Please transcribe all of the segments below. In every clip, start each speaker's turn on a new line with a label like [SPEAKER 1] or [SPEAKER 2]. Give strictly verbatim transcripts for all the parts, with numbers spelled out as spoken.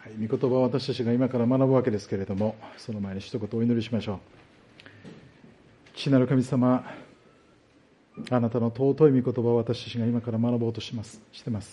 [SPEAKER 1] 御言葉を私たちが今から学ぶわけですけれども、その前に一言お祈りしましょう。父なる神様、あなたの尊い御言葉を私たちが今から学ぼうとしますしてます。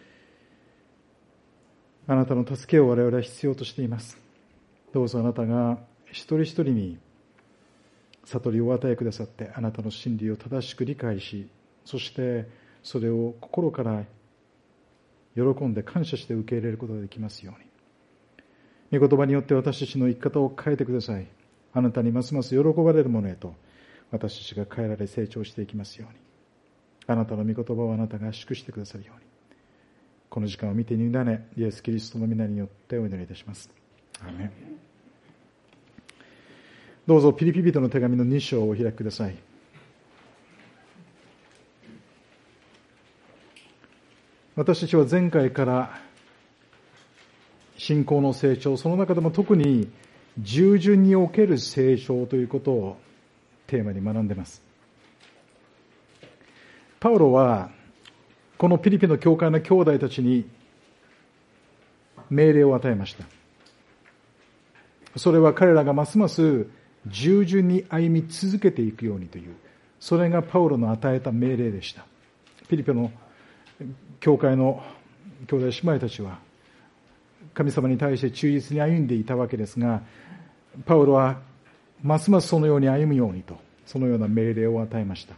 [SPEAKER 1] あなたの助けを我々は必要としています。どうぞあなたが一人一人に悟りをお与えくださって、あなたの真理を正しく理解し、そしてそれを心から喜んで感謝して受け入れることができますように。御言葉によって私たちの生き方を変えてください。あなたにますます喜ばれるものへと私たちが変えられ成長していきますように。あなたの御言葉をあなたが祝してくださるように。この時間を見て委ね、イエス・キリストの皆によってお祈りいたします。アーメン。どうぞピリピ人の手紙のに章をお開きください。私たちは前回から信仰の成長、その中でも特に従順における成長ということをテーマに学んでいます。パウロはこのピリピの教会の兄弟たちに命令を与えました。それは彼らがますます従順に歩み続けていくようにという、それがパウロの与えた命令でした。ピリピの教会の兄弟姉妹たちは神様に対して忠実に歩んでいたわけですが、パウロはますますそのように歩むようにと、そのような命令を与えました。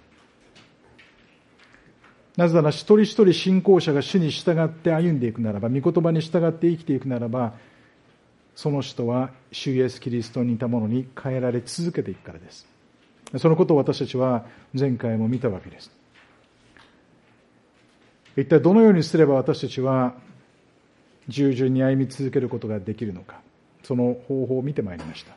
[SPEAKER 1] なぜなら一人一人信仰者が主に従って歩んでいくならば、御言葉に従って生きていくならば、その人は主イエスキリストに似たものに変えられ続けていくからです。そのことを私たちは前回も見たわけです。一体どのようにすれば私たちは従順に歩み続けることができるのか、その方法を見てまいりました。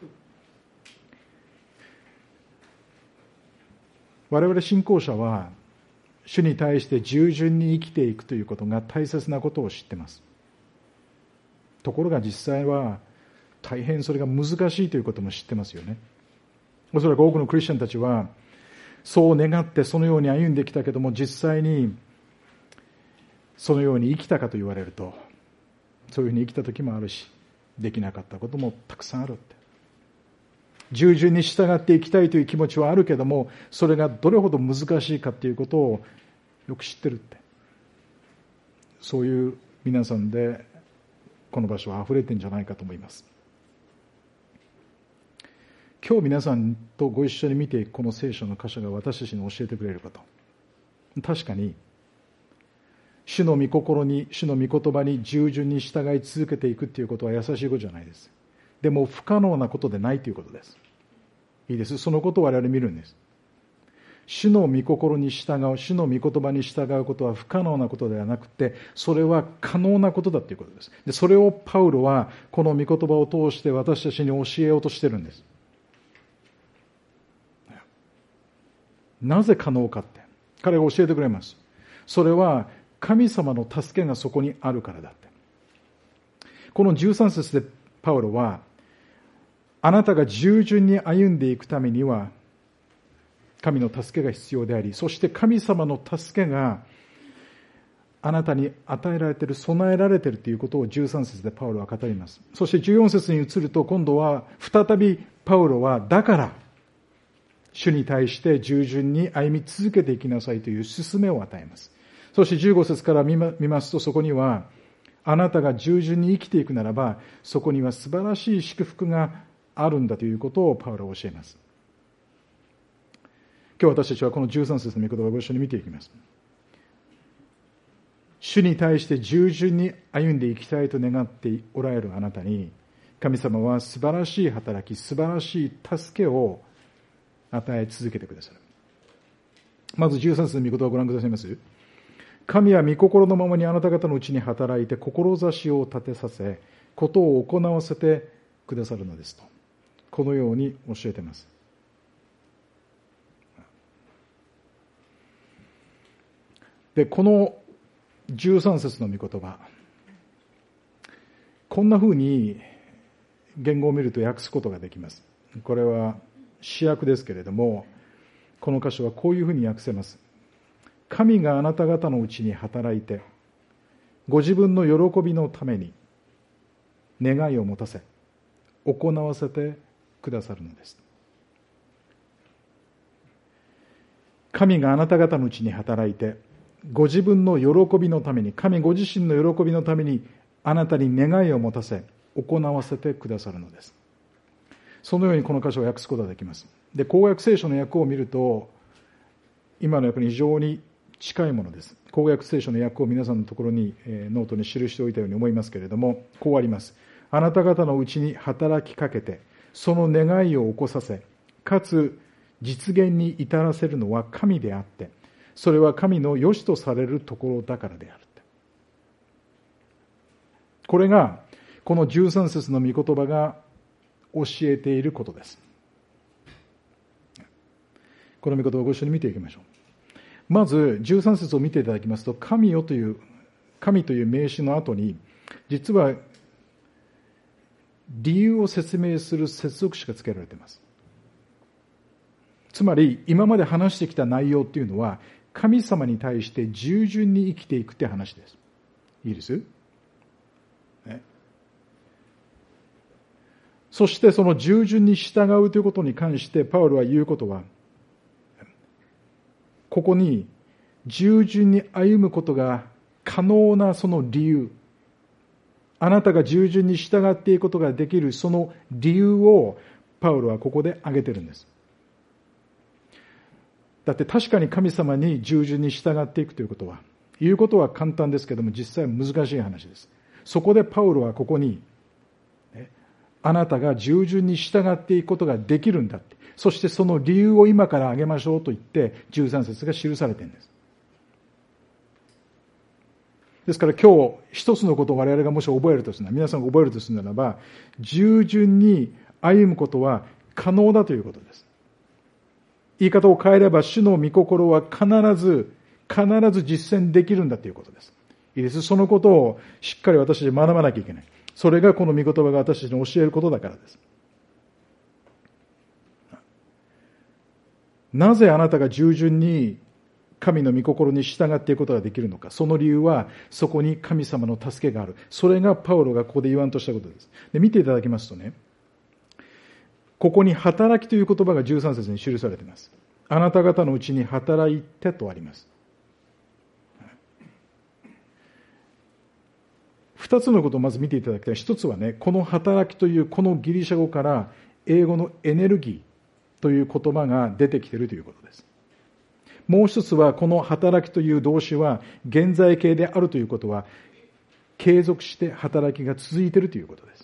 [SPEAKER 1] 我々信仰者は主に対して従順に生きていくということが大切なことを知っています。ところが実際は大変それが難しいということも知ってますよね。おそらく多くのクリスチャンたちはそう願ってそのように歩んできたけども、実際にそのように生きたかと言われると、そういうふうに生きた時もあるし、できなかったこともたくさんあるって。従順に従っていきたいという気持ちはあるけども、それがどれほど難しいかということをよく知ってるって。そういう皆さんでこの場所は溢れてるんじゃないかと思います。今日皆さんとご一緒に見ていくこの聖書の箇所が私たちに教えてくれること。確かに主の御心に、主の御言葉に従順に従い続けていくということは優しいことじゃないです。でも不可能なことでないということです。いいです。そのことを我々見るんです。主の御心に従う、主の御言葉に従うことは不可能なことではなくて、それは可能なことだということです。で、それをパウロはこの御言葉を通して私たちに教えようとしてるんです。なぜ可能かって、彼が教えてくれます。それは神様の助けがそこにあるからだって。このじゅうさん節でパウロは、あなたが従順に歩んでいくためには神の助けが必要であり、そして神様の助けがあなたに与えられている、備えられているということをじゅうさん節でパウロは語ります。そしてじゅうよん節に移ると、今度は再びパウロは、だから主に対して従順に歩み続けていきなさいという勧めを与えます。そしてじゅうご節から見ますと、そこには、あなたが従順に生きていくならば、そこには素晴らしい祝福があるんだということをパウロは教えます。今日私たちはこのじゅうさん節の御言葉をご一緒に見ていきます。主に対して従順に歩んでいきたいと願っておられるあなたに、神様は素晴らしい働き、素晴らしい助けを与え続けてくださる。まずじゅうさん節の御言葉をご覧くださいます。神は御心のままにあなた方のうちに働いて、志を立てさせ、ことを行わせてくださるのですと、このように教えています。で、このじゅうさん節の御言葉、こんな風に言語を見ると訳すことができます。これは詩訳ですけれども、この箇所はこういうふうに訳せます。神があなた方のうちに働いて、ご自分の喜びのために、 願いを持たせ、行わせてくださるのです。神があなた方のうちに働いて、ご自分の喜びのために、神ご自身の喜びのために、あなたに願いを持たせ、行わせてくださるのです。そのようにこの箇所を訳すことができます。で、公約聖書の訳を見ると、今の訳に非常に近いものです。公約聖書の訳を皆さんのところに、えー、ノートに記しておいたように思いますけれども、こうあります。あなた方のうちに働きかけて、その願いを起こさせ、かつ実現に至らせるのは神であって、それは神の良しとされるところだからである。これが、このじゅうさん節の御言葉が教えていることです。この御言葉をご一緒に見ていきましょう。まず、じゅうさん節を見ていただきますと、神よという、神という名詞の後に、実は、理由を説明する接続詞が付けられています。つまり、今まで話してきた内容っていうのは、神様に対して従順に生きていくって話です。いいです？ね、そしてその従順に従うということに関して、パウロは言うことは、ここに従順に歩むことが可能なその理由、あなたが従順に従っていくことができるその理由をパウロはここで挙げてるんです。だって確かに神様に従順に従っていくということは、言うことは簡単ですけども実際は難しい話です。そこでパウロはここに、ね、あなたが従順に従っていくことができるんだって、そしてその理由を今から挙げましょうと言ってじゅうさん節が記されているんです。ですから今日一つのことを我々がもし覚えるとするなら、皆さんが覚えるとするならば、従順に歩むことは可能だということです。言い方を変えれば、主の御心は必ず、必ず実践できるんだということです。いいです。そのことをしっかり私たち学ばなきゃいけない。それがこの御言葉が私たちに教えることだからです。なぜあなたが従順に神の御心に従っていくことができるのか。その理由は、そこに神様の助けがある。それがパウロがここで言わんとしたことです。で、見ていただきますとね、ここに働きという言葉がじゅうさん節に記されています。あなた方のうちに働いてとあります。二つのことをまず見ていただきたい。一つはね、この働きというこのギリシャ語から英語のエネルギーという言葉が出てきているということです。もう一つは、この働きという動詞は現在形であるということは、継続して働きが続いているということです。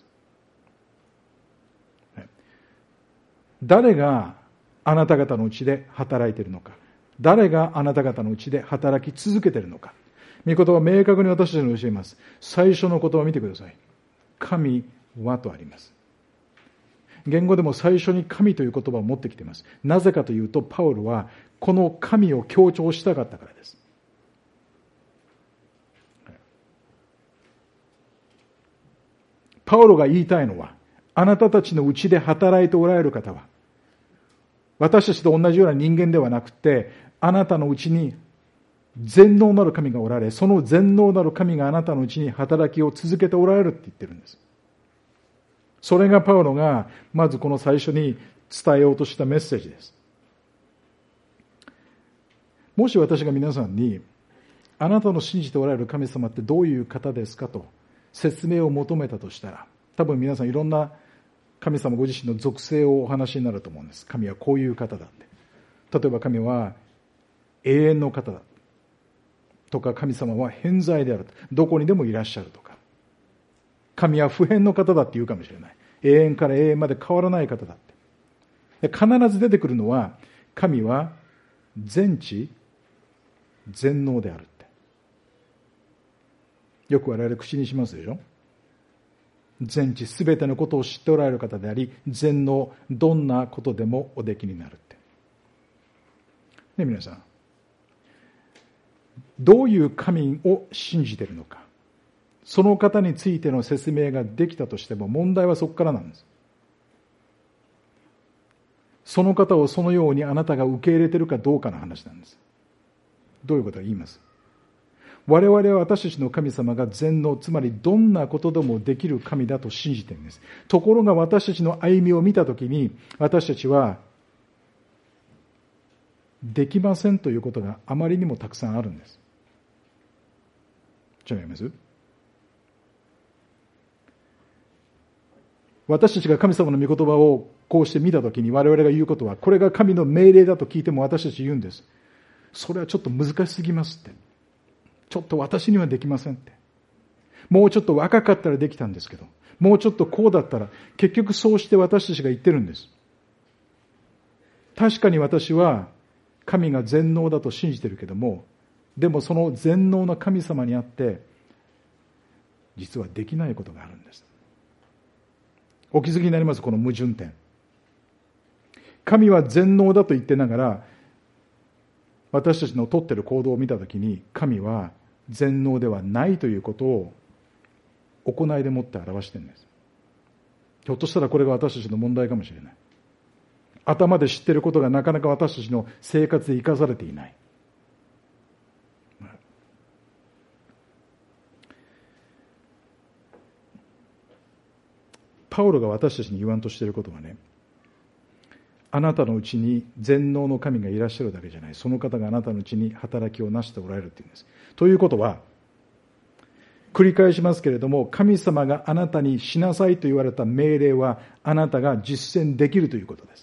[SPEAKER 1] 誰があなた方のうちで働いているのか、誰があなた方のうちで働き続けているのか、御言葉は明確に私たちに教えます。最初の言葉を見てください。神はとあります。言語でも最初に神という言葉を持ってきています。なぜかというと、パウロはこの神を強調したかったからです。パウロが言いたいのは、あなたたちのうちで働いておられる方は、私たちと同じような人間ではなくて、あなたのうちに全能なる神がおられ、その全能なる神があなたのうちに働きを続けておられるって言ってるんです。それがパウロがまずこの最初に伝えようとしたメッセージです。もし私が皆さんに、あなたの信じておられる神様ってどういう方ですかと説明を求めたとしたら、多分皆さんいろんな神様ご自身の属性をお話になると思うんです。神はこういう方だって。例えば神は永遠の方だとか、神様は偏在である。どこにでもいらっしゃるとか。神は不変の方だって言うかもしれない。永遠から永遠まで変わらない方だって。で、必ず出てくるのは、神は全知全能であるって。よく我々口にしますでしょ。全知すべてのことを知っておられる方であり、全能、どんなことでもおできになるって。ね、皆さん。どういう神を信じているのか。その方についての説明ができたとしても、問題はそこからなんです。その方をそのようにあなたが受け入れているかどうかの話なんです。どういうことを言います？ 我々は私たちの神様が全能、つまりどんなことでもできる神だと信じているんです。ところが私たちの歩みを見たときに、私たちはできませんということがあまりにもたくさんあるんです。違います？私たちが神様の御言葉をこうして見たときに、我々が言うことは、これが神の命令だと聞いても私たち言うんです。それはちょっと難しすぎますって。ちょっと私にはできませんって。もうちょっと若かったらできたんですけど、もうちょっとこうだったら、結局そうして私たちが言ってるんです。確かに私は神が全能だと信じてるけども、でもその全能な神様にあって、実はできないことがあるんです。お気づきになります、この矛盾点。神は全能だと言ってながら、私たちの取っている行動を見たときに、神は全能ではないということを行いでもって表しているんです。ひょっとしたらこれが私たちの問題かもしれない。頭で知っていることがなかなか私たちの生活で生かされていない。パウロが私たちに言わんとしていることはね、あなたのうちに全能の神がいらっしゃるだけじゃない。その方があなたのうちに働きをなしておられるというんです。ということは、繰り返しますけれども、神様があなたにしなさいと言われた命令は、あなたが実践できるということです。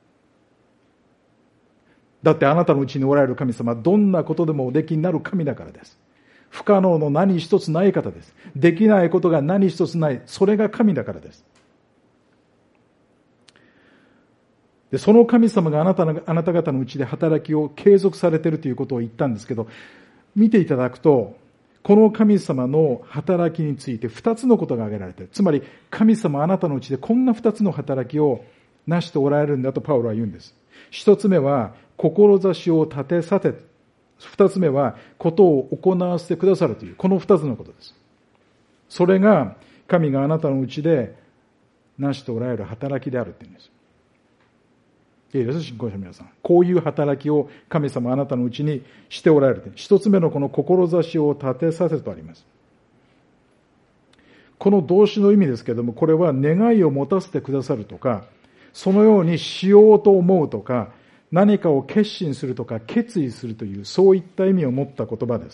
[SPEAKER 1] だってあなたのうちにおられる神様はどんなことでもおできになる神だからです。不可能の何一つない方です。できないことが何一つない。それが神だからです。で、その神様があなたの、あなた方のうちで働きを継続されているということを言ったんですけど、見ていただくと、この神様の働きについて二つのことが挙げられている。つまり、神様あなたのうちでこんな二つの働きをなしておられるんだとパウロは言うんです。一つ目は、志を立てさて、二つ目は、ことを行わせてくださるという、この二つのことです。それが、神があなたのうちでなしておられる働きであるっていうんです。いいです、信仰者の皆さん。こういう働きを神様あなたのうちにしておられる。一つ目のこの志を立てさせとあります。この動詞の意味ですけれども、これは願いを持たせてくださるとか、そのようにしようと思うとか、何かを決心するとか決意するという、そういった意味を持った言葉です。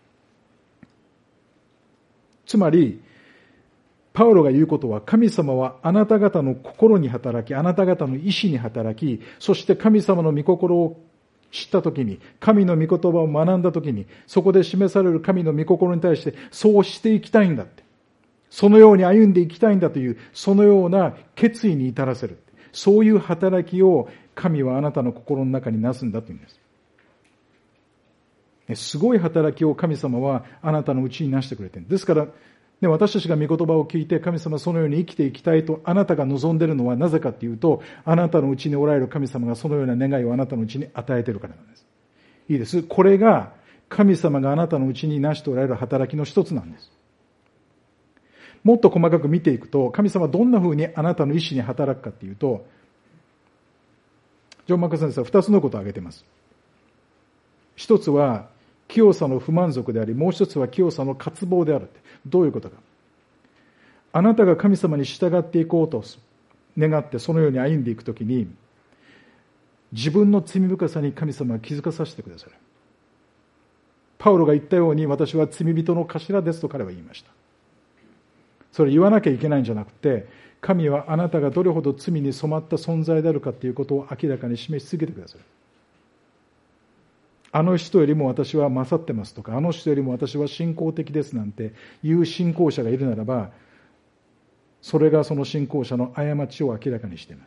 [SPEAKER 1] つまり、パウロが言うことは、神様はあなた方の心に働き、あなた方の意志に働き、そして神様の御心を知ったときに、神の御言葉を学んだときに、そこで示される神の御心に対して、そうしていきたいんだって。そのように歩んでいきたいんだという、そのような決意に至らせる。そういう働きを神はあなたの心の中になすんだというんです。すごい働きを神様はあなたのうちになしてくれている。ですから、で私たちが御言葉を聞いて、神様そのように生きていきたいとあなたが望んでいるのはなぜかというと、あなたのうちにおられる神様がそのような願いをあなたのうちに与えているからなんです。いいです。これが神様があなたのうちになしておられる働きの一つなんです。もっと細かく見ていくと、神様はどんな風にあなたの意志に働くかというと、ジョン・マッカー先生は二つのことを挙げています。一つは、清さの不満足であり、もう一つは清さの渇望である。どういうことか。あなたが神様に従っていこうと願ってそのように歩んでいくときに、自分の罪深さに神様は気づかさせてくださる。パウロが言ったように、私は罪人の頭ですと彼は言いました。それ言わなきゃいけないんじゃなくて、神はあなたがどれほど罪に染まった存在であるかということを明らかに示し続けてくださる。あの人よりも私は勝ってますとか、あの人よりも私は信仰的ですなんていう信仰者がいるならば、それがその信仰者の過ちを明らかにしています。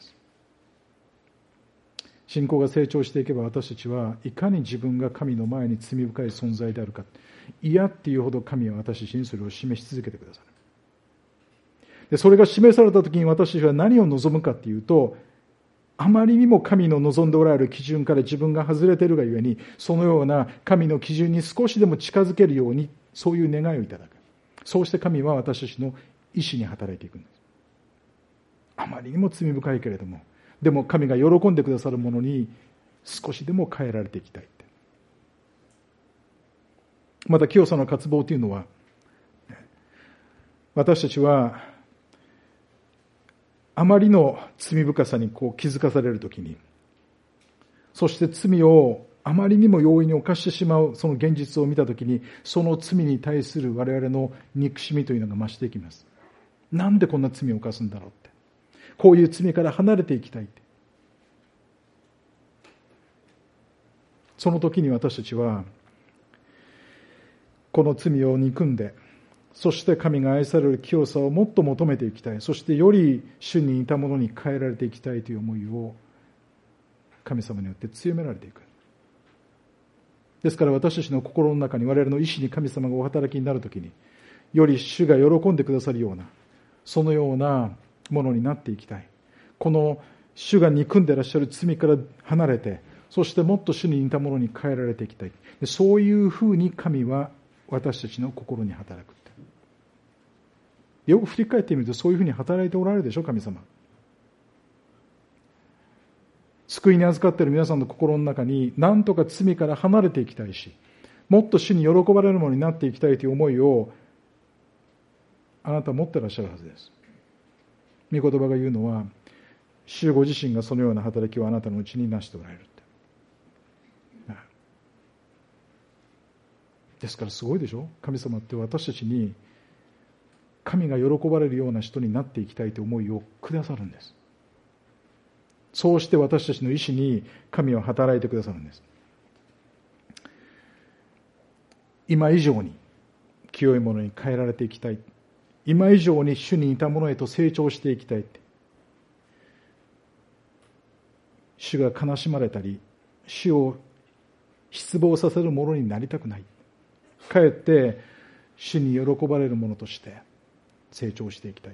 [SPEAKER 1] 信仰が成長していけば、私たちはいかに自分が神の前に罪深い存在であるか、嫌っていうほど神は私たちにそれを示し続けてくださる。でそれが示されたときに私たちは何を望むかというと、あまりにも神の望んでおられる基準から自分が外れているがゆえに、そのような神の基準に少しでも近づけるように、そういう願いをいただく。そうして神は私たちの意志に働いていくんです。あまりにも罪深いけれども、でも神が喜んでくださるものに少しでも変えられていきたいって。 また清さの渇望というのは、私たちはあまりの罪深さにこう気づかされるときに、そして罪をあまりにも容易に犯してしまうその現実を見たときに、その罪に対する我々の憎しみというのが増していきます。なんでこんな罪を犯すんだろうって。こういう罪から離れていきたいって。その時に私たちは、この罪を憎んで、そして神が愛される清さをもっと求めていきたい。そしてより主に似たものに変えられていきたいという思いを神様によって強められていく。ですから私たちの心の中に、我々の意志に神様がお働きになるときに、より主が喜んでくださるような、そのようなものになっていきたい。この主が憎んでいらっしゃる罪から離れて、そしてもっと主に似たものに変えられていきたい。そういうふうに神は私たちの心に働く。よく振り返ってみると、そういうふうに働いておられるでしょ、神様。救いに預かっている皆さんの心の中に、何とか罪から離れていきたいし、もっと主に喜ばれるものになっていきたいという思いを、あなたは持っていらっしゃるはずです。御言葉が言うのは、主ご自身がそのような働きをあなたのうちになしておられるって。ですからすごいでしょ。神様って私たちに、神が喜ばれるような人になっていきたいという思いをくださるんです。そうして私たちの意志に神は働いてくださるんです。今以上に清いものに変えられていきたい。今以上に主に似たものへと成長していきたいって。主が悲しまれたり、主を失望させるものになりたくない。かえって主に喜ばれるものとして成長していきたい。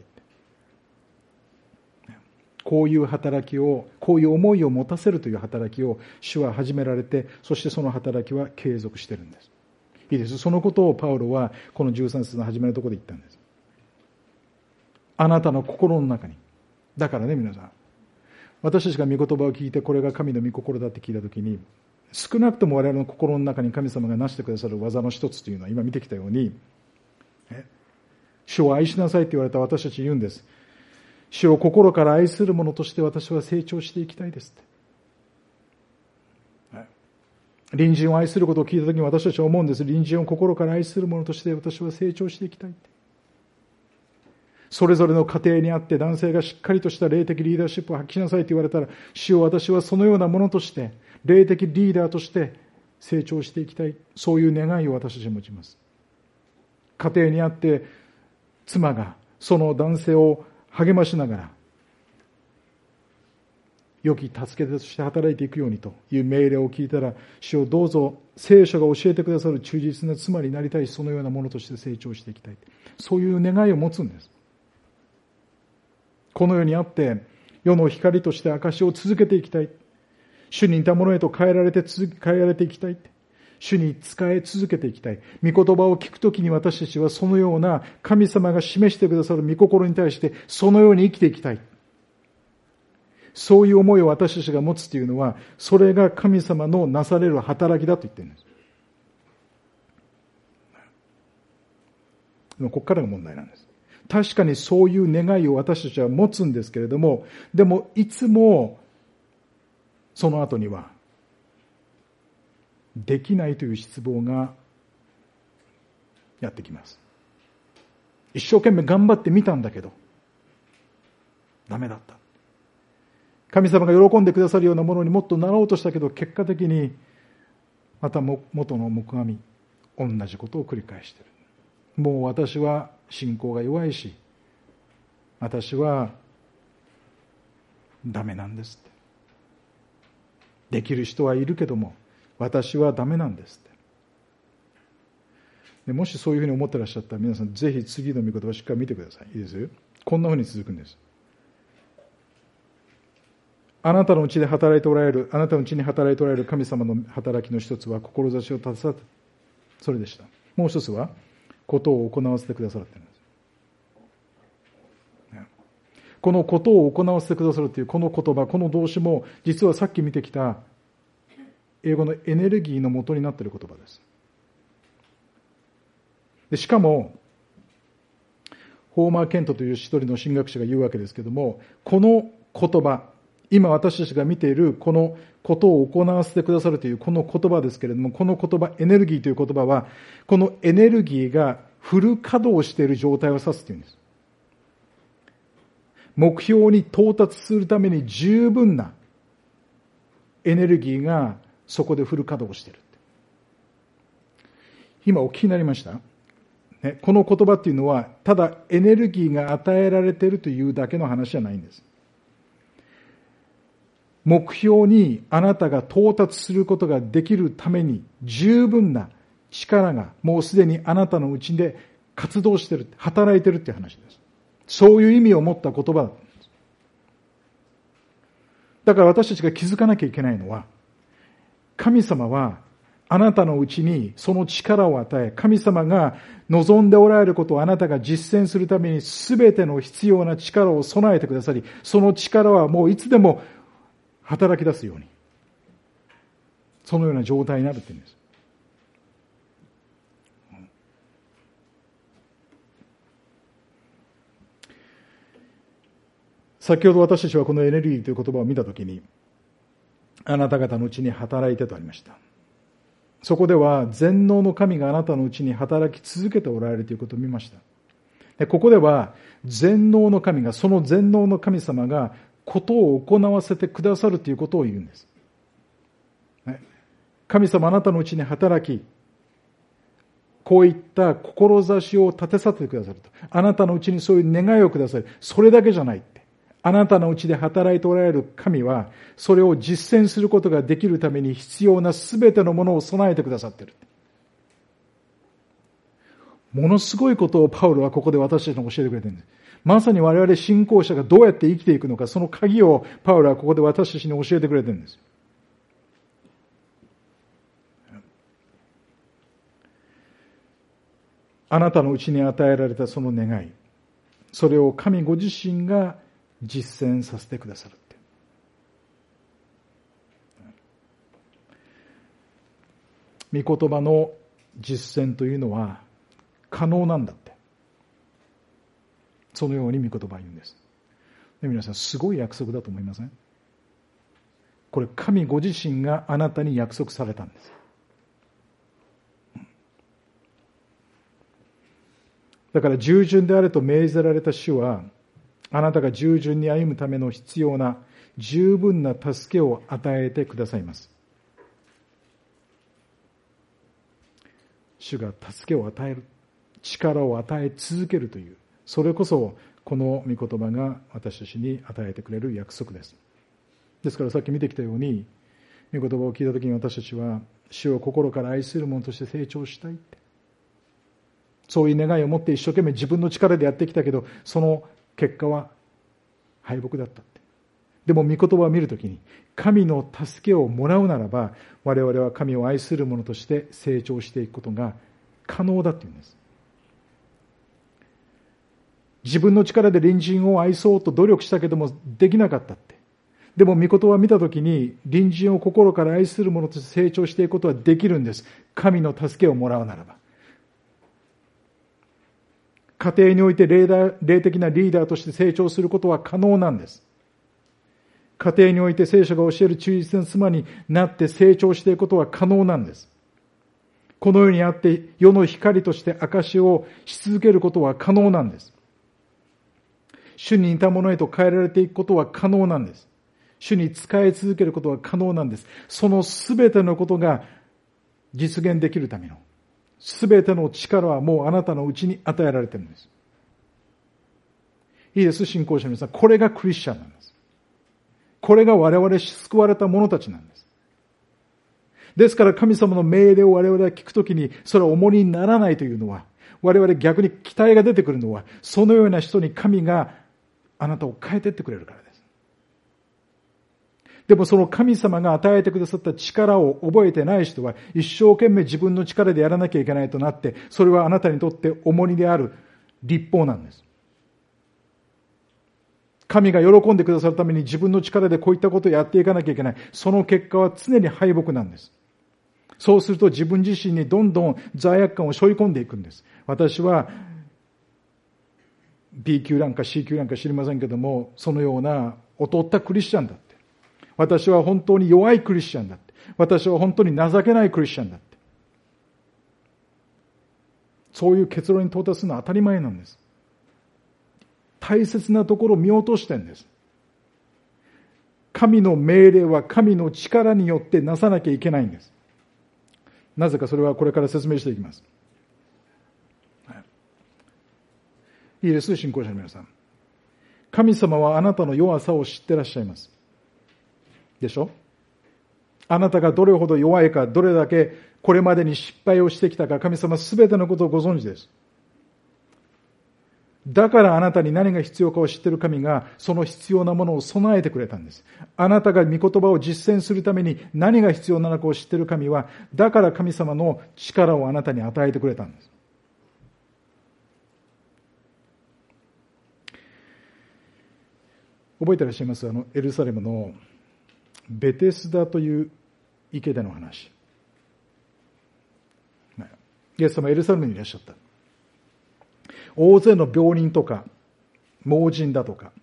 [SPEAKER 1] こういう働きを、こういう思いを持たせるという働きを主は始められて、そしてその働きは継続しているんです。いいです。そのことをパウロはこのじゅうさん節の始めのところで言ったんです。あなたの心の中に。だからね、皆さん。私たちが御言葉を聞いて、これが神の御心だって聞いたときに、少なくとも我々の心の中に神様がなしてくださる技の一つというのは、今見てきたように、主を愛しなさいって言われた私たち言うんです。主を心から愛する者として私は成長していきたいですって。隣人を愛することを聞いたときに私たちは思うんです。隣人を心から愛する者として私は成長していきたいって。それぞれの家庭にあって男性がしっかりとした霊的リーダーシップを発揮しなさいと言われたら、主を私はそのようなものとして、霊的リーダーとして成長していきたい。そういう願いを私たちは持ちます。家庭にあって妻がその男性を励ましながら、良き助け手として働いていくようにという命令を聞いたら、主をどうぞ聖書が教えてくださる忠実な妻になりたいし、そのようなものとして成長していきたい。そういう願いを持つんです。この世にあって世の光として証しを続けていきたい。主に似たものへと変えられて変えられていきたい。主に仕え続けていきたい。御言葉を聞くときに私たちはそのような神様が示してくださる御心に対してそのように生きていきたい。そういう思いを私たちが持つというのは、それが神様のなされる働きだと言っているんです。でもここからが問題なんです。確かにそういう願いを私たちは持つんですけれども、でもいつもその後にはできないという失望がやってきます。一生懸命頑張ってみたんだけどダメだった。神様が喜んでくださるようなものにもっとなろうとしたけど、結果的にまた元の黙阿弥、同じことを繰り返している。もう私は信仰が弱いし、私はダメなんですって。できる人はいるけども私はダメなんですって。でもしそういうふうに思ってらっしゃったら、皆さんぜひ次の御言葉をしっかり見てください。いいですよ。こんなふうに続くんです。あなたのうちで働いておられる、あなたのうちに働いておられる神様の働きの一つは志を立たさて、それでした。もう一つはことを行わせてくださるって言うんです。このことを行わせてくださるというこの言葉、この動詞も実はさっき見てきた英語のエネルギーの元になっている言葉です。 でしかも、ホーマー・ケントという一人の神学者が言うわけですけども、この言葉、今私たちが見ているこのことを行わせてくださるというこの言葉ですけれども、この言葉、エネルギーという言葉は、このエネルギーがフル稼働している状態を指すというんです。目標に到達するために十分なエネルギーがそこでフル稼働している。今お聞きになりました？ね、この言葉っていうのは、ただエネルギーが与えられているというだけの話じゃないんです。目標にあなたが到達することができるために十分な力がもうすでにあなたのうちで活動している、働いているっていう話です。そういう意味を持った言葉だったんです。だから私たちが気づかなきゃいけないのは、神様はあなたのうちにその力を与え、神様が望んでおられることをあなたが実践するために全ての必要な力を備えてくださり、その力はもういつでも働き出すように、そのような状態になるっていうんです。先ほど私たちはこのエネルギーという言葉を見たときに、あなた方のうちに働いてとありました。そこでは全能の神があなたのうちに働き続けておられるということを見ました。でここでは全能の神が、その全能の神様がことを行わせてくださるということを言うんです。神様あなたのうちに働き、こういった志を立てさせてくださると。あなたのうちにそういう願いをくださる。それだけじゃないって。あなたのうちで働いておられる神は、それを実践することができるために必要なすべてのものを備えてくださっている。ものすごいことをパウロはここで私たちに教えてくれているんです。まさに我々信仰者がどうやって生きていくのか、その鍵をパウロはここで私たちに教えてくれているんです。あなたのうちに与えられたその願い、それを神ご自身が実践させてくださるって。御言葉の実践というのは可能なんだって。そのように御言葉は言うんです。で皆さん、すごい約束だと思いません？これ神ご自身があなたに約束されたんです。だから従順であれと命ぜられた主は、あなたが従順に歩むための必要な十分な助けを与えてくださいます。主が助けを与える、力を与え続けるという、それこそこの御言葉が私たちに与えてくれる約束です。ですからさっき見てきたように、御言葉を聞いたときに私たちは主を心から愛する者として成長したいって、そういう願いを持って一生懸命自分の力でやってきたけど、その結果は敗北だったって。でも御言葉を見るときに、神の助けをもらうならば、我々は神を愛する者として成長していくことが可能だっていうんです。自分の力で隣人を愛そうと努力したけどもできなかったって。でも御言葉を見たときに、隣人を心から愛する者として成長していくことはできるんです。神の助けをもらうならば。家庭において霊的なリーダーとして成長することは可能なんです。家庭において聖書が教える忠実な妻になって成長していくことは可能なんです。この世にあって世の光として証しをし続けることは可能なんです。主に似たものへと変えられていくことは可能なんです。主に仕え続けることは可能なんです。そのすべてのことが実現できるためのすべての力はもうあなたのうちに与えられているんです。いいです、信仰者の皆さん。これがクリスチャンなんです。これが我々救われた者たちなんです。ですから神様の命令を我々は聞くときに、それは重荷にならないというのは、我々逆に期待が出てくるのは、そのような人に神があなたを変えていってくれるからです。でもその神様が与えてくださった力を覚えてない人は一生懸命自分の力でやらなきゃいけないとなって、それはあなたにとって重荷である律法なんです。神が喜んでくださるために自分の力でこういったことをやっていかなきゃいけない。その結果は常に敗北なんです。 そうすると自分自身にどんどん罪悪感を背負い込んでいくんです。私は B 級なんか C 級なんか知りませんけども、そのような劣ったクリスチャンだって。私は本当に弱いクリスチャンだって。私は本当に情けないクリスチャンだって。そういう結論に到達するのは当たり前なんです。大切なところを見落としてるんです。神の命令は神の力によってなさなきゃいけないんです。なぜかそれはこれから説明していきます。はい、いいです、信仰者の皆さん。神様はあなたの弱さを知ってらっしゃいます。でしょ？あなたがどれほど弱いか、どれだけこれまでに失敗をしてきたか、神様はすべてのことをご存知です。だからあなたに何が必要かを知っている神が、その必要なものを備えてくれたんです。あなたが御言葉を実践するために何が必要なのかを知っている神は、だから神様の力をあなたに与えてくれたんです。覚えていらっしゃいます？あの、エルサレムのベテスダという池での話。イエス様はエルサレムにいらっしゃった。大勢の病人とか、盲人だとか、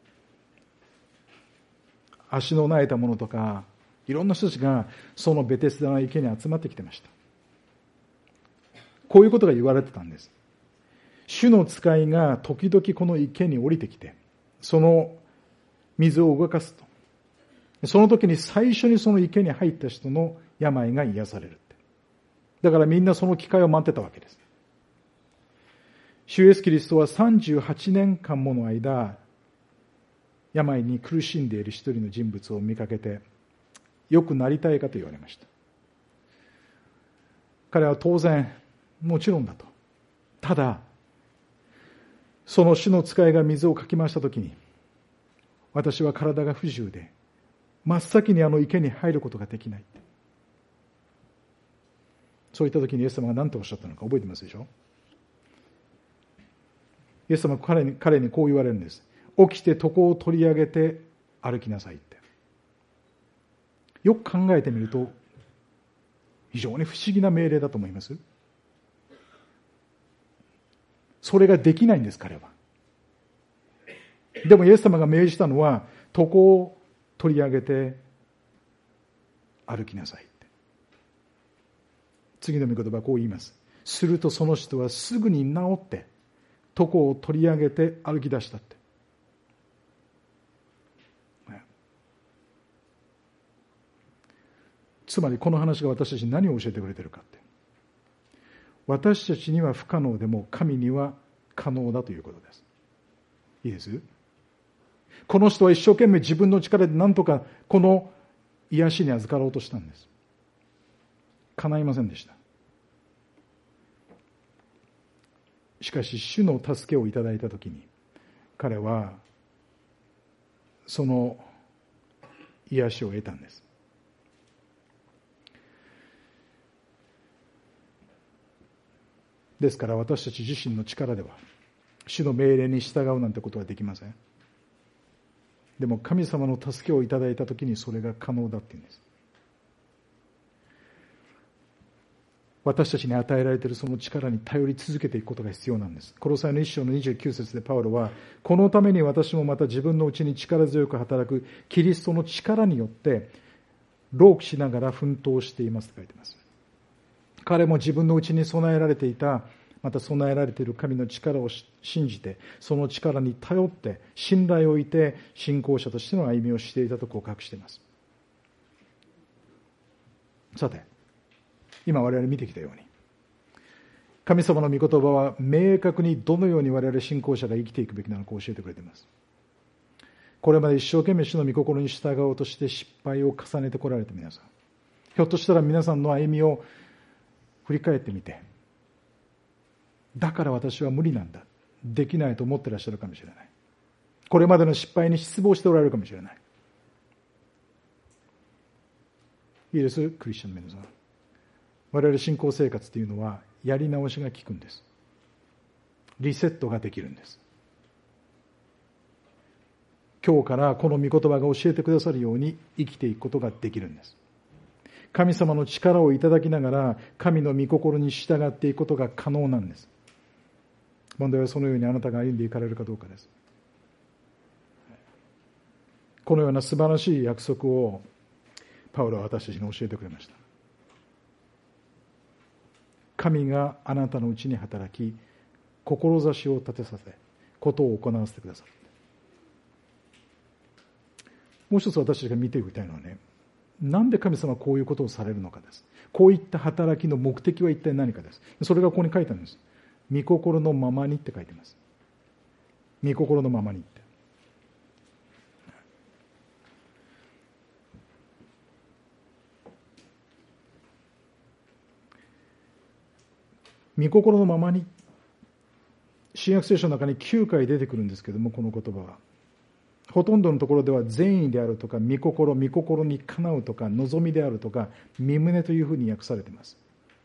[SPEAKER 1] 足の苗えた者とか、いろんな人たちがそのベテスダの池に集まってきてました。こういうことが言われてたんです。主の使いが時々この池に降りてきて、その水を動かすと。その時に最初にその池に入った人の病が癒されるって。だからみんなその機会を待ってたわけです。主イエスキリストはさんじゅうはちねんかんもの間、病に苦しんでいる一人の人物を見かけて、よくなりたいかと言われました。彼は当然、もちろんだと。ただ、その主の使いが水をかき回したときに、私は体が不自由で、真っ先にあの池に入ることができない。そういったときにイエス様が何とおっしゃったのか覚えてますでしょ？イエス様は彼に、彼にこう言われるんです。起きて床を取り上げて歩きなさいって。よく考えてみると、非常に不思議な命令だと思います。それができないんです、彼は。でもイエス様が命じたのは、床を取り上げて歩きなさいって。次の御言葉はこう言います。するとその人はすぐに治って、床を取り上げて歩き出したって。つまりこの話が私たちに何を教えてくれているかって。私たちには不可能でも神には可能だということです。いいです？この人は一生懸命自分の力で何とかこの癒しに預かろうとしたんです。叶いませんでした。しかし主の助けをいただいたときに彼はその癒しを得たんです。ですから私たち自身の力では主の命令に従うなんてことはできません。でも神様の助けをいただいたときにそれが可能だっていうんです。私たちに与えられているその力に頼り続けていくことが必要なんです。コロサイの一章のにじゅうきゅう節でパウロは、このために私もまた自分のうちに力強く働くキリストの力によって労苦しながら奮闘していますと書いています。彼も自分のうちに備えられていた、また備えられている神の力を信じて、その力に頼って信頼を置いて信仰者としての歩みをしていたと告白しています。さて、今我々見てきたように、神様の御言葉は明確にどのように我々信仰者が生きていくべきなのか教えてくれています。これまで一生懸命主の御心に従おうとして失敗を重ねてこられた皆さん、ひょっとしたら皆さんの歩みを振り返ってみて、だから私は無理なんだ、できないと思ってらっしゃるかもしれない。これまでの失敗に失望しておられるかもしれない。いいです、クリスチャンの皆さん。我々信仰生活というのはやり直しが効くんです。リセットができるんです。今日からこの御言葉が教えてくださるように生きていくことができるんです。 神様の力をいただきながら、神の御心に従っていくことが可能なんです。問題はそのようにあなたが歩んでいかれるかどうかです。このような素晴らしい約束をパウロは私たちに教えてくれました。神があなたのうちに働き、志を立てさせ、ことを行わせてくださる。もう一つ私たちが見ていきたいのはね、なんで神様はこういうことをされるのかです。こういった働きの目的は一体何かです。それがここに書いてあるんです。御心のままにって書いています。御心のままにって。御心のままに、新約聖書の中にきゅうかい出てくるんですけれども、この言葉はほとんどのところでは善意であるとか御心、御心にかなうとか望みであるとか身旨というふうに訳されています。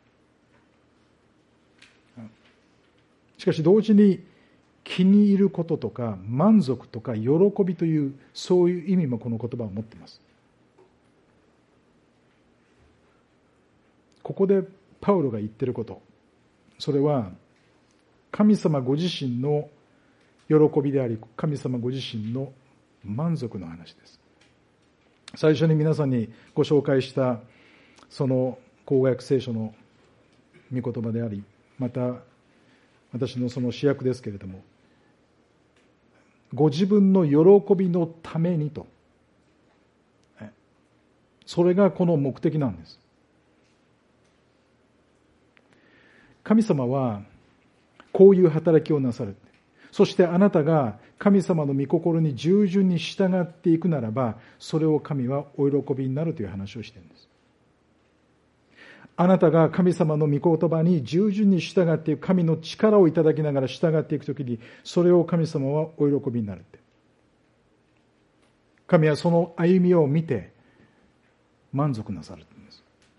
[SPEAKER 1] しかし同時に気に入ることとか満足とか喜びというそういう意味もこの言葉を持っています。ここでパウロが言っていること、それは神様ご自身の喜びであり、神様ご自身の満足の話です。最初に皆さんにご紹介したその口語訳聖書の御言葉であり、また私のその主役ですけれども、ご自分の喜びのためにと、それがこの目的なんです。神様はこういう働きをなさる。そしてあなたが神様の御心に従順に従っていくならば、それを神はお喜びになるという話をしているんです。あなたが神様の御言葉に従順に従っていく、神の力をいただきながら従っていくときに、それを神様はお喜びになるって。神はその歩みを見て満足なさるんです。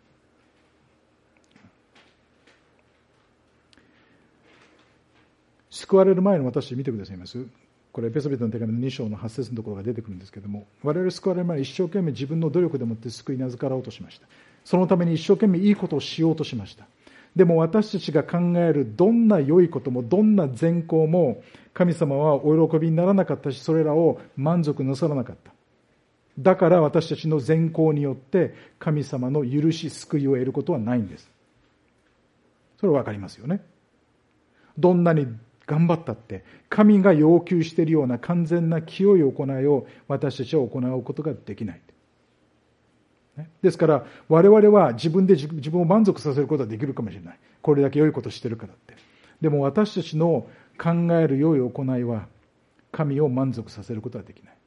[SPEAKER 1] 救われる前の私見てくださいます。これエペソビトの手紙のに章のはち節のところが出てくるんですけれども、我々救われる前に一生懸命自分の努力でもって救いに預からおうとしました。そのために一生懸命いいことをしようとしました。でも私たちが考えるどんな良いこともどんな善行も神様はお喜びにならなかったし、それらを満足なさらなかった。だから私たちの善行によって神様の許し救いを得ることはないんです。それはわかりますよね。どんなに頑張ったって神が要求しているような完全な清い行いを私たちは行うことができない。ですから我々は自分で自分を満足させることはできるかもしれない。これだけ良いことしてるからって。でも私たちの考える良い行いは神を満足させることはできない。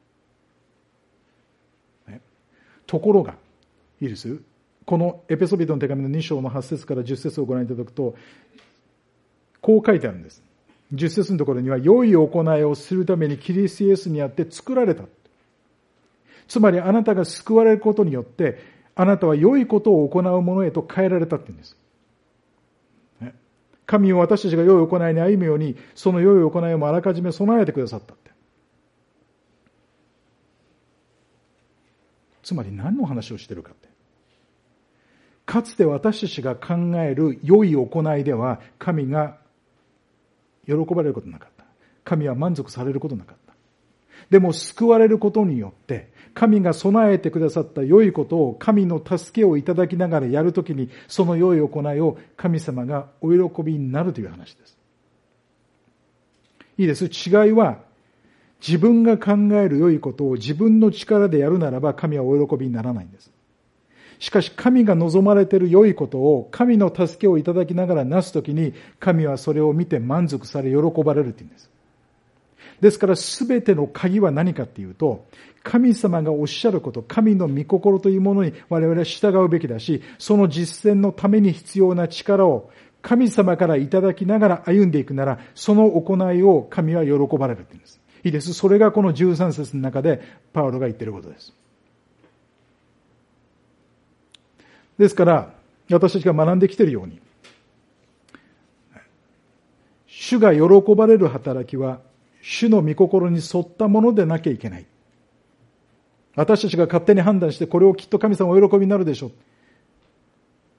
[SPEAKER 1] ね、ところがいいです。このエペソビトの手紙のに章のはち節からじゅっ節をご覧いただくと、こう書いてあるんです。じゅっ節のところには、良い行いをするためにキリストイエスにあって作られた。つまりあなたが救われることによって、あなたは良いことを行うものへと変えられたって言うんです。神を私たちが良い行いに歩むように、その良い行いをあらかじめ備えてくださったって。つまり何の話をしているかって。かつて私たちが考える良い行いでは、神が喜ばれることなかった。神は満足されることなかった。でも救われることによって、神が備えてくださった良いことを神の助けをいただきながらやるときに、その良い行いを神様がお喜びになるという話です。いいです。違いは、自分が考える良いことを自分の力でやるならば神はお喜びにならないんです。しかし神が望まれている良いことを神の助けをいただきながらなすときに、神はそれを見て満足され喜ばれるというんです。ですから全ての鍵は何かっていうと、神様がおっしゃること、神の御心というものに我々は従うべきだし、その実践のために必要な力を神様からいただきながら歩んでいくなら、その行いを神は喜ばれるというんです。いいです。それがこのじゅうさん節の中でパウロが言っていることです。ですから、私たちが学んできているように、主が喜ばれる働きは、主の御心に沿ったものでなきゃいけない。私たちが勝手に判断して、これをきっと神様お喜びになるでしょう。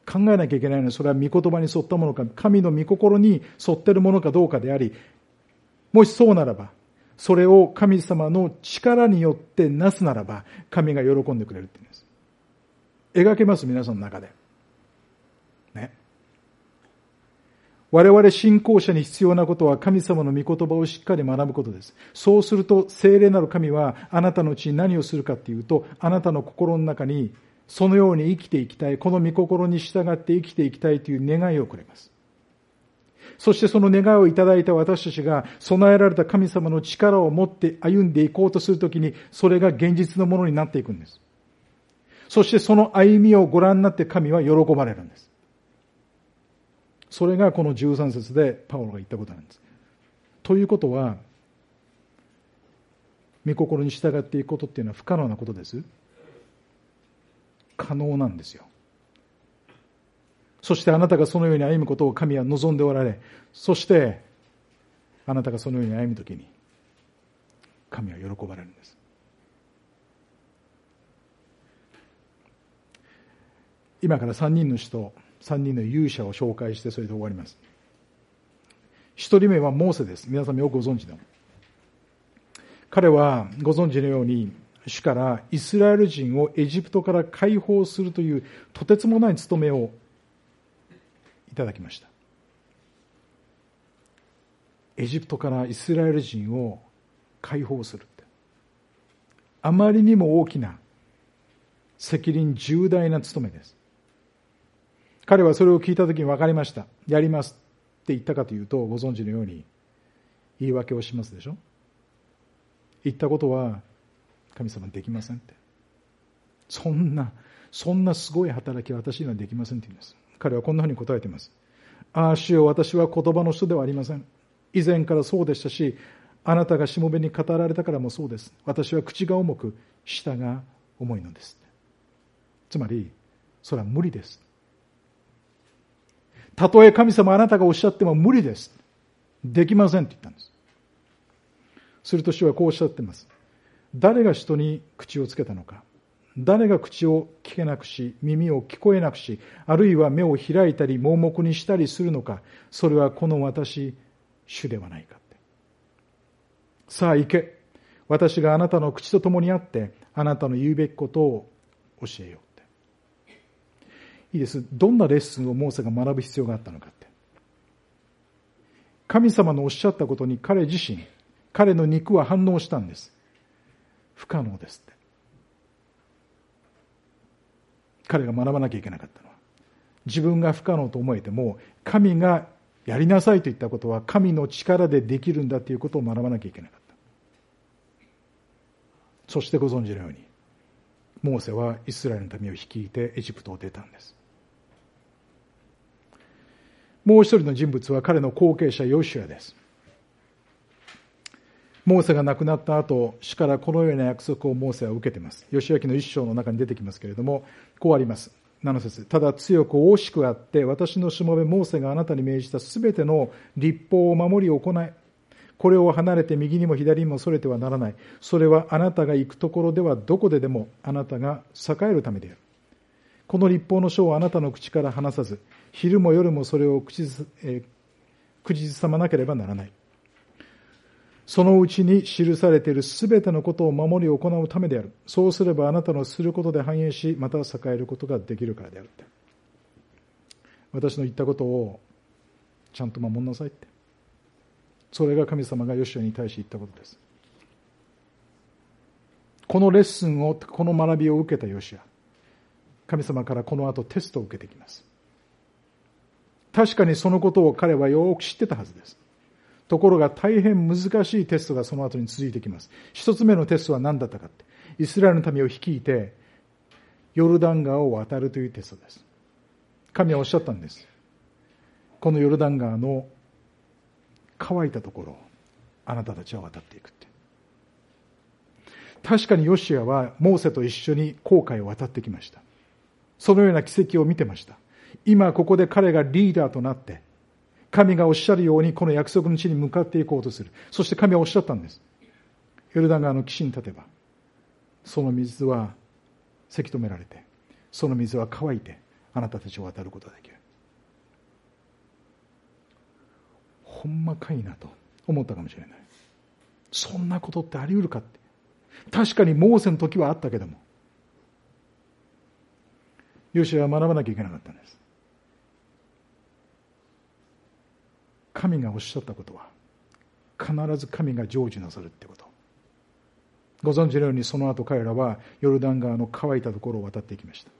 [SPEAKER 1] 考えなきゃいけないのは、それは御言葉に沿ったものか、神の御心に沿っているものかどうかであり、もしそうならば、それを神様の力によってなすならば、神が喜んでくれるって言うんです。描けます、皆さんの中で。ね。我々信仰者に必要なことは、神様の御言葉をしっかり学ぶことです。そうすると、聖霊なる神は、あなたのうちに何をするかっていうと、あなたの心の中に、そのように生きていきたい、この御心に従って生きていきたいという願いをくれます。そしてその願いをいただいた私たちが備えられた神様の力を持って歩んでいこうとするときに、それが現実のものになっていくんです。そしてその歩みをご覧になって神は喜ばれるんです。それがこのじゅうさん節でパウロが言ったことなんです。ということは、御心に従っていくことっていうのは不可能なことです。可能なんですよ。そしてあなたがそのように歩むことを神は望んでおられ、そしてあなたがそのように歩むときに神は喜ばれるんです。今からさんにんの人、さんにんの勇者を紹介して、それで終わります。一人目はモーセです。皆さんもよくご存知の。彼はご存知のように、主からイスラエル人をエジプトから解放するというとてつもない務めをいただきました。エジプトからイスラエル人を解放するって、あまりにも大きな責任重大な務めです。彼はそれを聞いたときに分かりました、やりますって言ったかというと、ご存知のように言い訳をしますでしょ。言ったことは神様できませんって、そんなそんなすごい働きは私にはできませんって言うんです。彼はこんなふうに答えています。ああ主よ、私は言葉の人ではありません。以前からそうでしたし、あなたがしもべに語られたからもそうです。私は口が重く舌が重いのです。つまりそれは無理です。たとえ神様あなたがおっしゃっても無理です、できませんって言ったんです。すると主はこうおっしゃっています。誰が人に口をつけたのか、誰が口を聞けなくし、耳を聞こえなくし、あるいは目を開いたり盲目にしたりするのか、それはこの私主ではないかって。さあ行け、私があなたの口と共にあってあなたの言うべきことを教えようって。いいです。どんなレッスンをモーセが学ぶ必要があったのかって。神様のおっしゃったことに彼自身、彼の肉は反応したんです。不可能ですって。彼が学ばなきゃいけなかったのは、自分が不可能と思えても神がやりなさいと言ったことは神の力でできるんだということを学ばなきゃいけなかった。そしてご存知のように、モーセはイスラエルの民を率いてエジプトを出たんです。もう一人の人物は彼の後継者ヨシュアです。モーセが亡くなった後、主からこのような約束をモーセは受けています。ヨシュア記の一章の中に出てきますけれども、こうあります。なな節、ただ強く大しくあって、私のしもべモーセがあなたに命じたすべての律法を守り行え。これを離れて右にも左にもそれてはならない。それはあなたが行くところではどこででもあなたが栄えるためである。この律法の書をあなたの口から離さず、昼も夜もそれを口ず、えー、口ずさまなければならない。そのうちに記されているすべてのことを守り行うためである。そうすればあなたのすることで繁栄し、また栄えることができるからである。私の言ったことをちゃんと守んなさいって。それが神様がヨシュアに対して言ったことです。このレッスンを、この学びを受けたヨシュア、神様からこの後テストを受けてきます。確かにそのことを彼はよく知ってたはずです。ところが大変難しいテストがその後に続いてきます。一つ目のテストは何だったかって、イスラエルの民を率いてヨルダン川を渡るというテストです。神はおっしゃったんです。このヨルダン川の乾いたところをあなたたちは渡っていくって。確かにヨシュアはモーセと一緒に紅海を渡ってきました。そのような奇跡を見てました。今ここで彼がリーダーとなって神がおっしゃるようにこの約束の地に向かっていこうとする。そして神はおっしゃったんです。ヨルダン川の岸に立てばその水はせき止められて、その水は乾いてあなたたちを渡ることができる。ほんまかいなと思ったかもしれない。そんなことってあり得るかって。確かにモーセの時はあったけども、ヨシュアは学ばなきゃいけなかったんです。神がおっしゃったことは必ず神が成就なさるってこと。ご存知のように、その後彼らはヨルダン川の乾いたところを渡っていきました。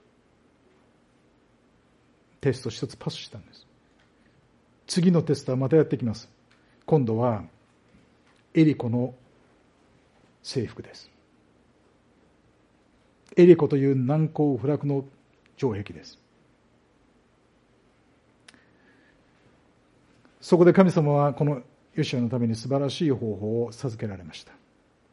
[SPEAKER 1] テスト一つパスしたんです。次のテストはまたやってきます。今度はエリコの征服です。エリコという難攻不落の城壁です。そこで神様はこのヨシュアのために素晴らしい方法を授けられました。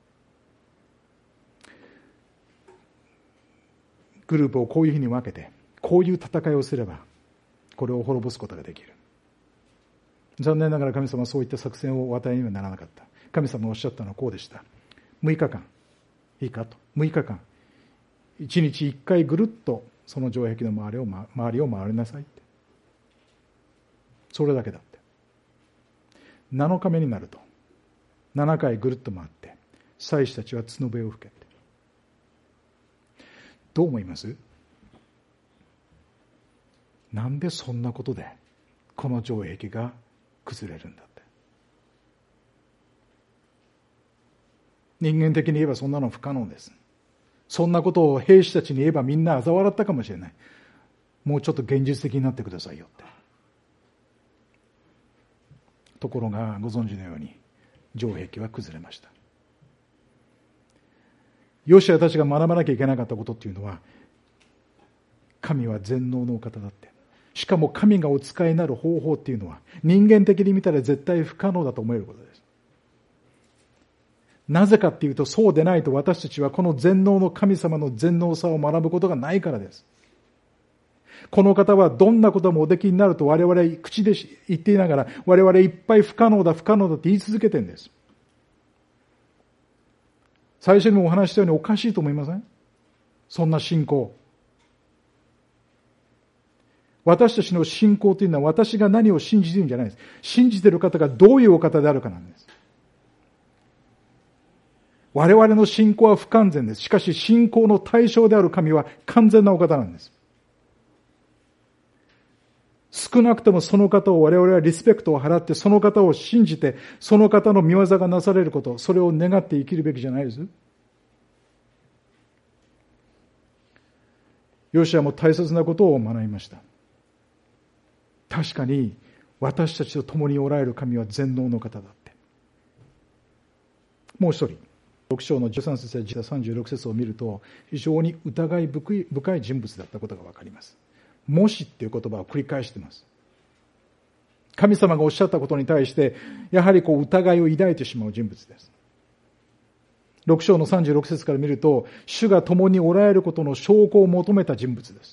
[SPEAKER 1] グループをこういうふうに分けて、こういう戦いをすればこれを滅ぼすことができる。残念ながら神様はそういった作戦をお与えにはならなかった。神様がおっしゃったのはこうでした。むいかかん、いいかと、むいかかん、いちにちいっかいぐるっとその城壁の周りを、周りを回りなさいって。それだけだって。なのかめになるとななかいぐるっと回って、祭司たちは角笛を吹けって。どう思います？なんでそんなことでこの城壁が崩れるんだって。人間的に言えばそんなの不可能です。そんなことを兵士たちに言えばみんな嘲笑ったかもしれない。もうちょっと現実的になってくださいよって。ところがご存知のように城壁は崩れました。ヨシュアたちが学ばなきゃいけなかったことっていうのは、神は全能のお方だって。しかも神がお使いになる方法っていうのは人間的に見たら絶対不可能だと思えることです。なぜかっていうと、そうでないと私たちはこの全能の神様の全能さを学ぶことがないからです。この方はどんなこともおできになると我々口で言っていながら、我々いっぱい不可能だ不可能だって言い続けてるんです。最初にもお話したようにおかしいと思いません？そんな信仰。私たちの信仰というのは私が何を信じているんじゃないです。信じている方がどういうお方であるかなんです。我々の信仰は不完全です。しかし信仰の対象である神は完全なお方なんです。少なくともその方を我々はリスペクトを払って、その方を信じて、その方の御業がなされること、それを願って生きるべきじゃないです。ヨシュアも大切なことを学びました。確かに私たちと共におられる神は全能の方だって。もう一人、ろく章のじゅうさん節やさんじゅうろく節を見ると、非常に疑い深い人物だったことがわかります。もしっていう言葉を繰り返しています。神様がおっしゃったことに対して、やはりこう疑いを抱いてしまう人物です。ろく章のさんじゅうろく節から見ると、主が共におられることの証拠を求めた人物です。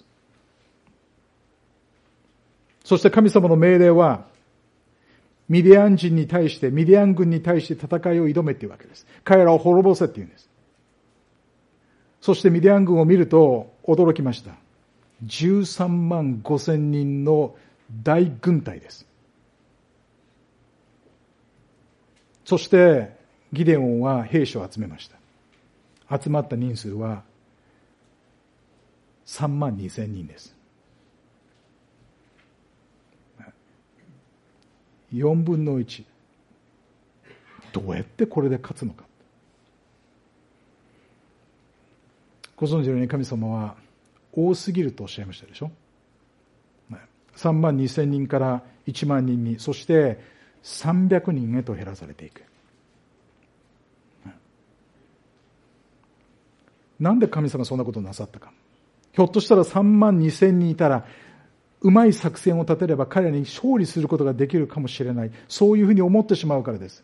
[SPEAKER 1] そして神様の命令は、ミディアン人に対して、ミディアン軍に対して戦いを挑めっていうわけです。彼らを滅ぼせっていうんです。そしてミディアン軍を見ると驚きました。じゅうさんまんごせんにんの大軍隊です。そしてギデオンは兵士を集めました。集まった人数はさんまんにせんにんです。よんぶんのいち。どうやってこれで勝つのか。ご存知のように神様は多すぎるとおっしゃいましたでしょ。さんまんにせんにんからいちまんにんに、そしてさんびゃくにんへと減らされていく。なんで神様はそんなことをなさったか。ひょっとしたらさんまんにせんにんいたら、うまい作戦を立てれば彼らに勝利することができるかもしれない。そういうふうに思ってしまうからです。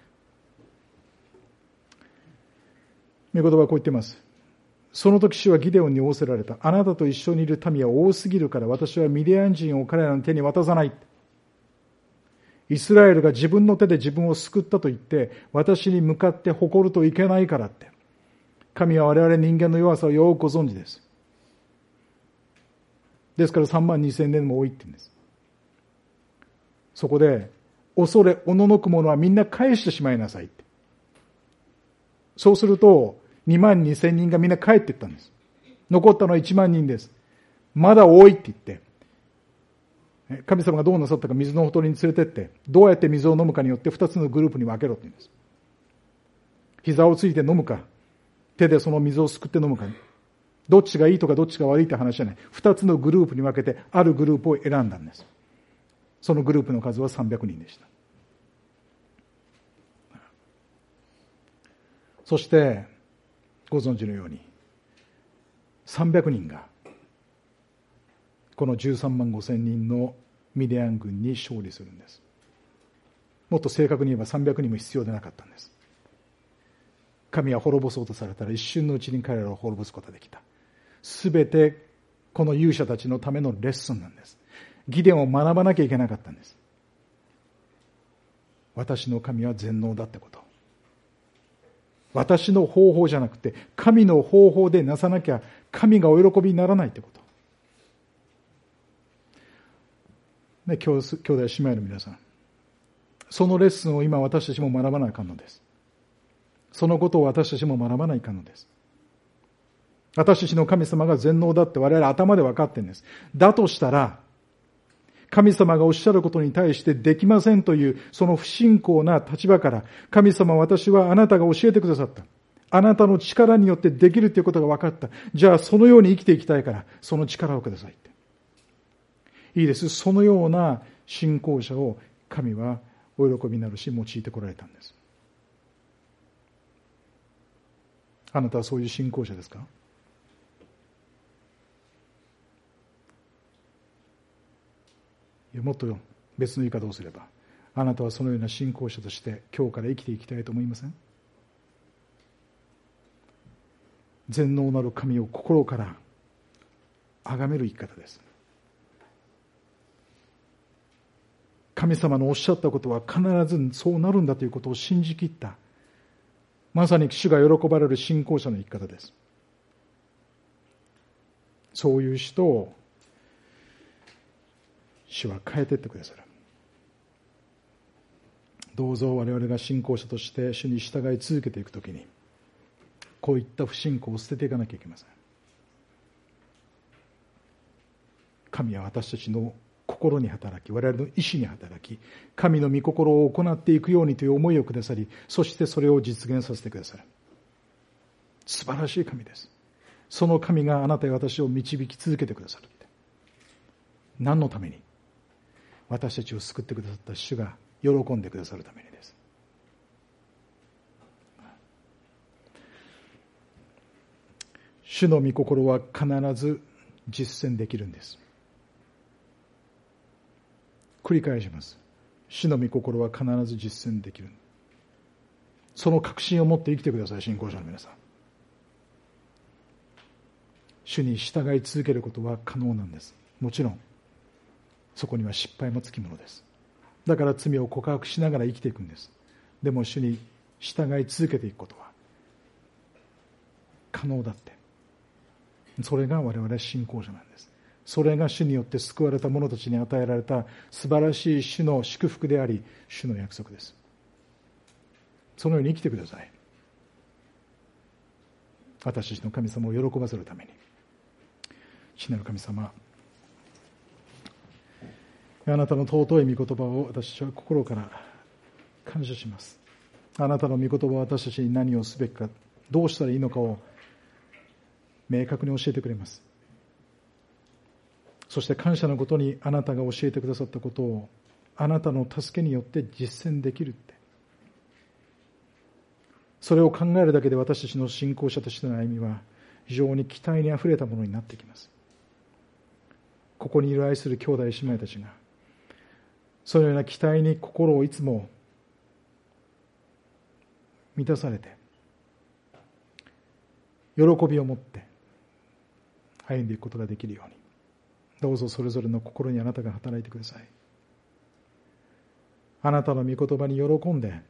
[SPEAKER 1] 御言葉はこう言っています。その時主はギデオンに仰せられた。あなたと一緒にいる民は多すぎるから、私はミディアン人を彼らの手に渡さない。イスラエルが自分の手で自分を救ったと言って、私に向かって誇るといけないからって。神は我々人間の弱さをよくご存知です。 ですからさんまんにせんねんも多いって言うんです。そこで、恐れ、おののくものはみんな返してしまいなさいって。そうすると、にまんにせんにんがみんな帰っていったんです。残ったのはいちまんにんです。まだ多いって言って、神様がどうなさったか水のほとりに連れてって、どうやって水を飲むかによってふたつのグループに分けろって言うんです。膝をついて飲むか、手でその水をすくって飲むか、どっちがいいとかどっちが悪いって話じゃない。ふたつのグループに分けて、あるグループを選んだんです。そのグループの数はさんびゃくにんでした。そして、ご存知のように、さんびゃくにんが、このじゅうさんまんごせんにんのミディアン軍に勝利するんです。もっと正確に言えばさんびゃくにんも必要でなかったんです。神は滅ぼそうとされたら一瞬のうちに彼らを滅ぼすことができた。すべてこの勇者たちのためのレッスンなんです。ギデオンを学ばなきゃいけなかったんです。私の神は全能だってこと。私の方法じゃなくて、神の方法でなさなきゃ神がお喜びにならないってこと。ね、兄弟姉妹の皆さん。そのレッスンを今私たちも学ばないかんのです。そのことを私たちも学ばないかんのです。私たちの神様が全能だって我々頭で分かってるんです。だとしたら、神様がおっしゃることに対してできませんというその不信仰な立場から、神様私はあなたが教えてくださった。あなたの力によってできるということが分かった。じゃあそのように生きていきたいから、その力をくださいって。いいです。そのような信仰者を神はお喜びになるし用いてこられたんです。あなたはそういう信仰者ですか？いや、もっと別の言い方をすれば、あなたはそのような信仰者として今日から生きていきたいと思いません？全能なる神を心から崇める生き方です。神様のおっしゃったことは必ずそうなるんだということを信じきった、まさに主が喜ばれる信仰者の生き方です。そういう人を主は変えていってくださる。どうぞ我々が信仰者として主に従い続けていくときに、こういった不信仰を捨てていかなきゃいけません。神は私たちの心に働き、我々の意志に働き、神の御心を行っていくようにという思いをくださり、そしてそれを実現させてくださる。素晴らしい神です。その神があなたや私を導き続けてくださる。何のために？私たちを救ってくださった主が喜んでくださるためにです。主の御心は必ず実践できるんです。繰り返します。主の御心は必ず実践できる。その確信を持って生きてください、信仰者の皆さん。主に従い続けることは可能なんです。もちろんそこには失敗もつきものです。だから罪を告白しながら生きていくんです。でも主に従い続けていくことは可能だって。それが我々信仰者なんです。それが主によって救われた者たちに与えられた素晴らしい主の祝福であり、主の約束です。そのように生きてください。私たちの神様を喜ばせるために。父なる神様、あなたの尊い御言葉を私たちは心から感謝します。あなたの御言葉は私たちに何をすべきか、どうしたらいいのかを明確に教えてくれます。そして感謝のことに、あなたが教えてくださったことをあなたの助けによって実践できるって、それを考えるだけで私たちの信仰者としての歩みは非常に期待にあふれたものになってきます。ここにいる愛する兄弟姉妹たちがそのような期待に心をいつも満たされて、喜びを持って歩んでいくことができるように、どうぞそれぞれの心にあなたが働いてください。あなたの御言葉に喜んで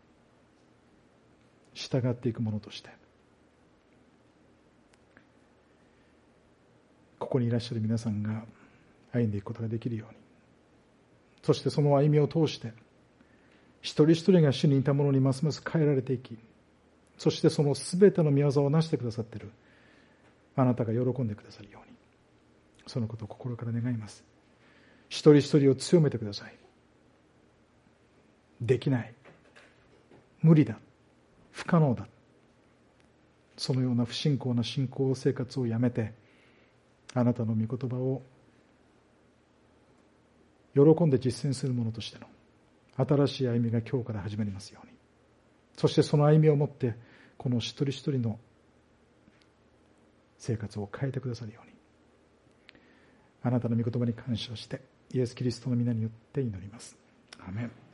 [SPEAKER 1] 従っていくものとして、 ここにいらっしゃる皆さんが歩んでいくことができるように、そしてその歩みを通して一人一人が主に似たものにますます変えられていき、そしてそのすべての御業をなしてくださっているあなたが喜んでくださるように、そのことを心から願います。一人一人を強めてください。できない、無理だ、不可能だ、そのような不信仰な信仰生活をやめて、あなたの御言葉を喜んで実践するものとしての新しい歩みが今日から始まりますように、そしてその歩みをもってこの一人一人の生活を変えてくださるように、あなたの御言葉に感謝してイエス・キリストの皆によって祈ります。アーメン。